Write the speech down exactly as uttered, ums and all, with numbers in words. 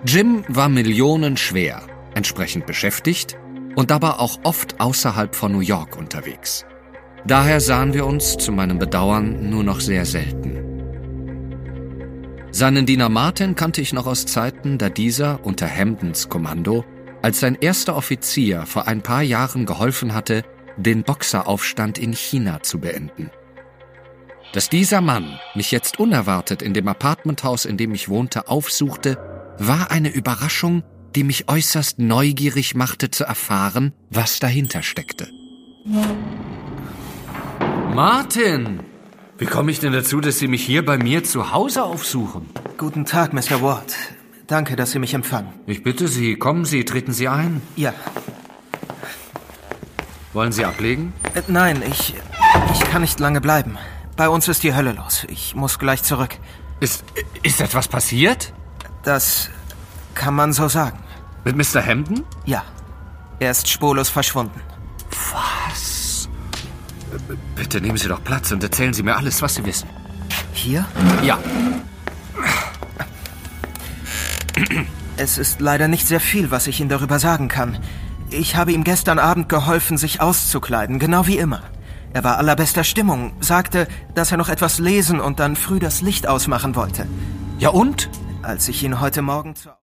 Jim war millionenschwer, entsprechend beschäftigt und dabei auch oft außerhalb von New York unterwegs. Daher sahen wir uns, zu meinem Bedauern, nur noch sehr selten. Seinen Diener Martin kannte ich noch aus Zeiten, da dieser unter Hampdens Kommando als sein erster Offizier vor ein paar Jahren geholfen hatte, den Boxeraufstand in China zu beenden. Dass dieser Mann mich jetzt unerwartet in dem Apartmenthaus, in dem ich wohnte, aufsuchte, war eine Überraschung, die mich äußerst neugierig machte zu erfahren, was dahinter steckte. Martin! Wie komme ich denn dazu, dass Sie mich hier bei mir zu Hause aufsuchen? Guten Tag, Mister Ward. Danke, dass Sie mich empfangen. Ich bitte Sie, kommen Sie, treten Sie ein. Ja. Wollen Sie ablegen? Äh, nein, ich... ich kann nicht lange bleiben. Bei uns ist die Hölle los. Ich muss gleich zurück. Ist... ist etwas passiert? Das kann man so sagen. Mit Mister Hampden? Ja. Er ist spurlos verschwunden. Was? Bitte nehmen Sie doch Platz und erzählen Sie mir alles, was Sie wissen. Hier? Ja. Es ist leider nicht sehr viel, was ich Ihnen darüber sagen kann. Ich habe ihm gestern Abend geholfen, sich auszukleiden, genau wie immer. Er war allerbester Stimmung, sagte, dass er noch etwas lesen und dann früh das Licht ausmachen wollte. Ja und? Als ich ihn heute Morgen zur